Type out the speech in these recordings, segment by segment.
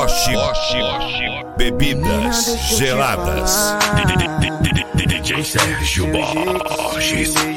Bosch Bebidas Geladas. DJ Sérgio Bosch.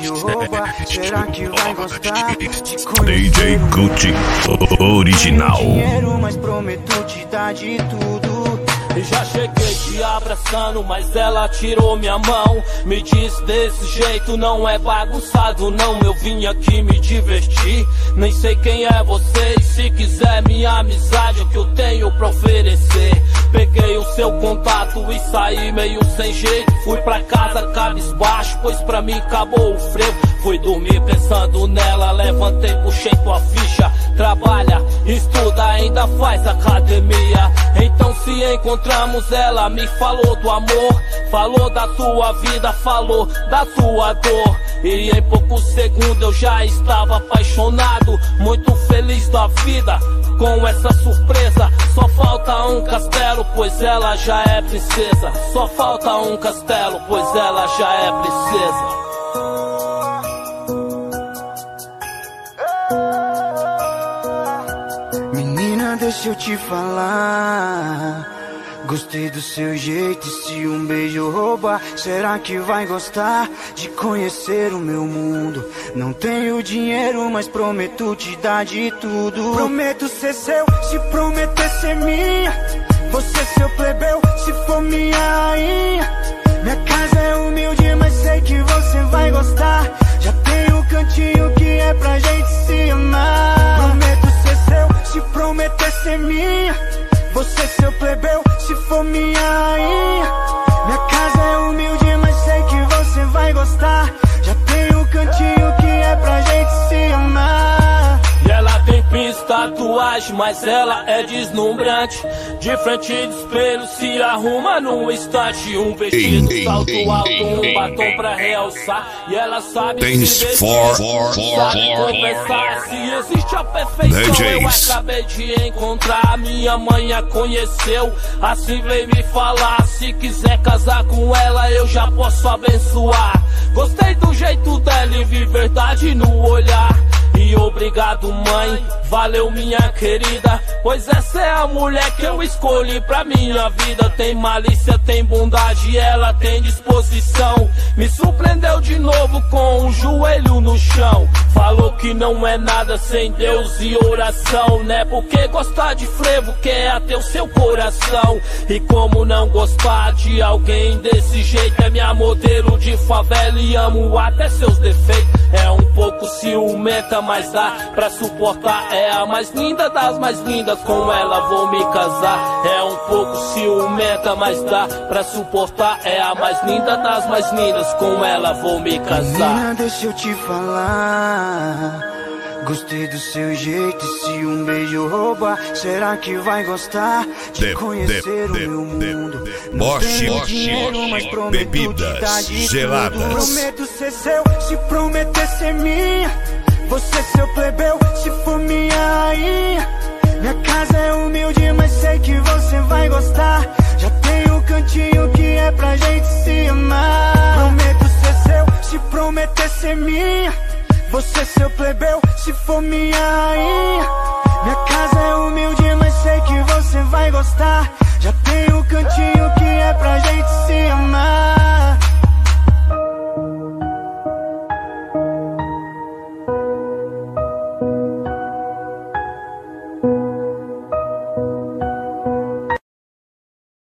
DJ Gucci Original. Dinheiro, mas prometo te dar de tudo. Já cheguei te abraçando, mas ela tirou minha mão. Me disse desse jeito, não é bagunçado não. Eu vim aqui me divertir, nem sei quem é você. E se quiser minha amizade, é o que eu tenho pra oferecer. Peguei o seu contato e saí meio sem jeito. Fui pra casa cabisbaixo, pois pra mim acabou o freio. Fui dormir pensando nela, levantei, puxei tua ficha. Trabalha, estuda, ainda faz academia. Então se encontramos, ela me falou do amor, falou da sua vida, falou da sua dor. E em poucos segundos eu já estava apaixonado, muito feliz da vida com essa surpresa. Só falta um castelo, pois ela já é princesa. Só falta um castelo, pois ela já é princesa. Menina, deixa eu te falar. Gostei do seu jeito e se um beijo roubar, será que vai gostar de conhecer o meu mundo? Não tenho dinheiro, mas prometo te dar de tudo. Prometo ser seu, se prometer ser minha. Você seu plebeu, se for minha rainha. Minha casa é humilde, mas sei que você vai gostar. Já tenho um cantinho que é pra gente se amar. Prometo ser seu, se prometer ser minha. Você seu plebeu, se for minha rainha. Minha casa é humilde, mas sei que você vai gostar. Já tenho um cantinho que é pra gente se amar. E ela tem pinta, tatuagem, mas ela é deslumbrante. De frente de espelho se arruma num instante. Um vestido, salto alto, um batom pra realçar. E ela sabe se vestir, sabe conversar. Se existe a perfeição, eu acabei de encontrar. Minha mãe a conheceu, assim veio me falar. Se quiser casar com ela, eu já posso abençoar. Gostei do jeito dela e vi verdade no olhar. E obrigado mãe, valeu minha querida, pois essa é a mulher que eu escolhi pra minha vida. Tem malícia, tem bondade, ela tem disposição. Me surpreendeu de novo com um joelho no chão. Falou que não é nada sem Deus e oração, né? Porque gostar de frevo quer até o seu coração. E como não gostar de alguém desse jeito? É minha modelo de favela e amo até seus defeitos. É um pouco ciumenta, mas dá pra suportar. É a mais linda das mais lindas, com ela vou me casar. É um pouco ciumenta, mas dá pra suportar. É a mais linda das mais lindas, com ela vou me casar. Menina, deixa eu te falar. Gostei do seu jeito e se um beijo roubar, será que vai gostar de conhecer o meu mundo? Não tenho dinheiro, mas prometo te dar de Geladas. tudo. Prometo ser seu, se prometer ser minha. Você seu plebeu, se for minha rainha. Minha casa é humilde, mas sei que você vai gostar. Já tenho um cantinho que é pra gente se amar. Prometo ser seu, se prometer ser minha. Você seu plebeu, se for minha rainha. Minha casa é humilde, mas sei que você vai gostar. Já tenho um cantinho que é pra gente se